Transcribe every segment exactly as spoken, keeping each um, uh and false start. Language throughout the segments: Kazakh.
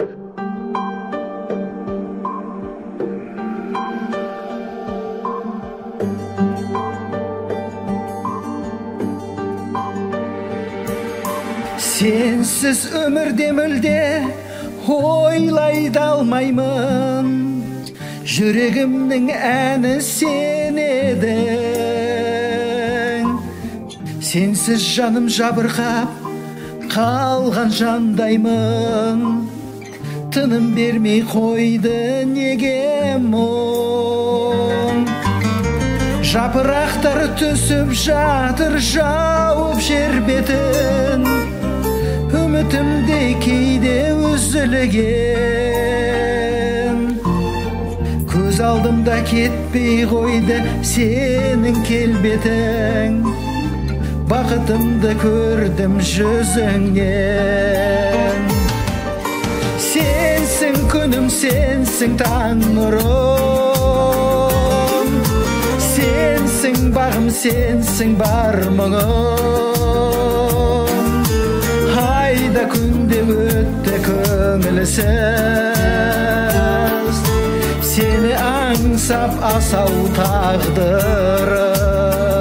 Сенсіз өмірде мүлде ойлай да алмаймын, жүрегімнің әні сен едің. Сенсіз жаным жабырқап қалған жандаймын, тыным бермей қойды неге мұң. Жапырақтар түсіп жатыр жауып жер бетін, үмітімде кейде үзілген. Көз алдымда кетпей қойды сенің келбетің, бақытымды көрдім жүзіңнен. Сенсің күнім, сенсің таң нұрым, сенсің бағым, сенсің бар мұңым. Айда күнде өтті көңілсіз, сені аңсап асау тағдырым.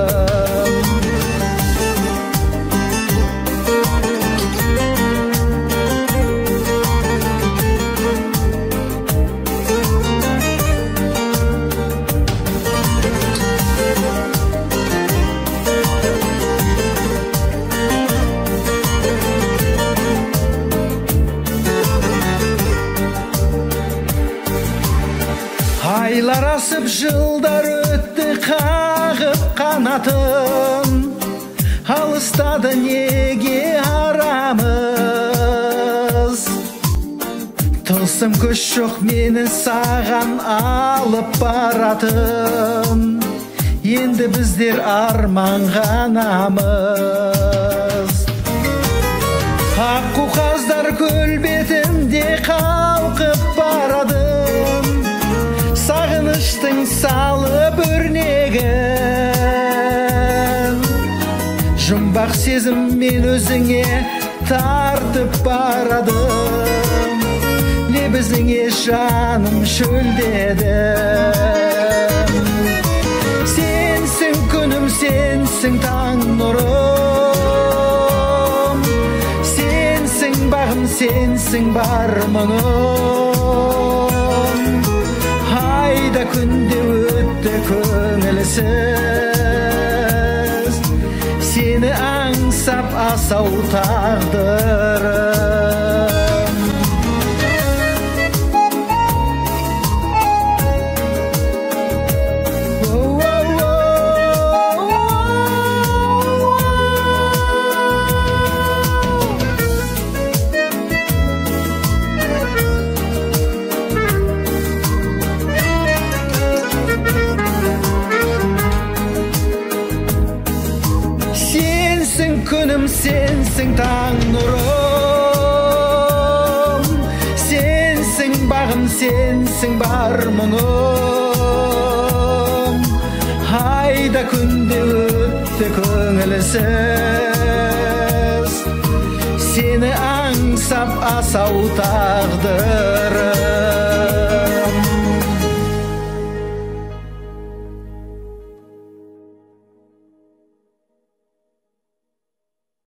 Айлар асып жылдар өтті қағып қанатын, алыстады неге арамыз. Тылсым күш жоқ мені саған алып баратын, енді біздер арманғанамыз. Аққу қаздар көл бетінде қалқып барады, сағыныштың салып өрнегін. Жұмбақ сезім мен өзіңе тартып барадым, лебізіңе жаным шөлдедім. Сенсің күнім, сенсің таң нұрым, сенсің бағым, сенсің бар мұңым. Айда күнде өтті көңілсіз, сені аңсап асау тағдырым. Күнім, сенсің таң нұрым, сенсің бағым, сенсің бар мұңым. Айда күнде өтті көңілсіз, сені аңсап асау тағдырым.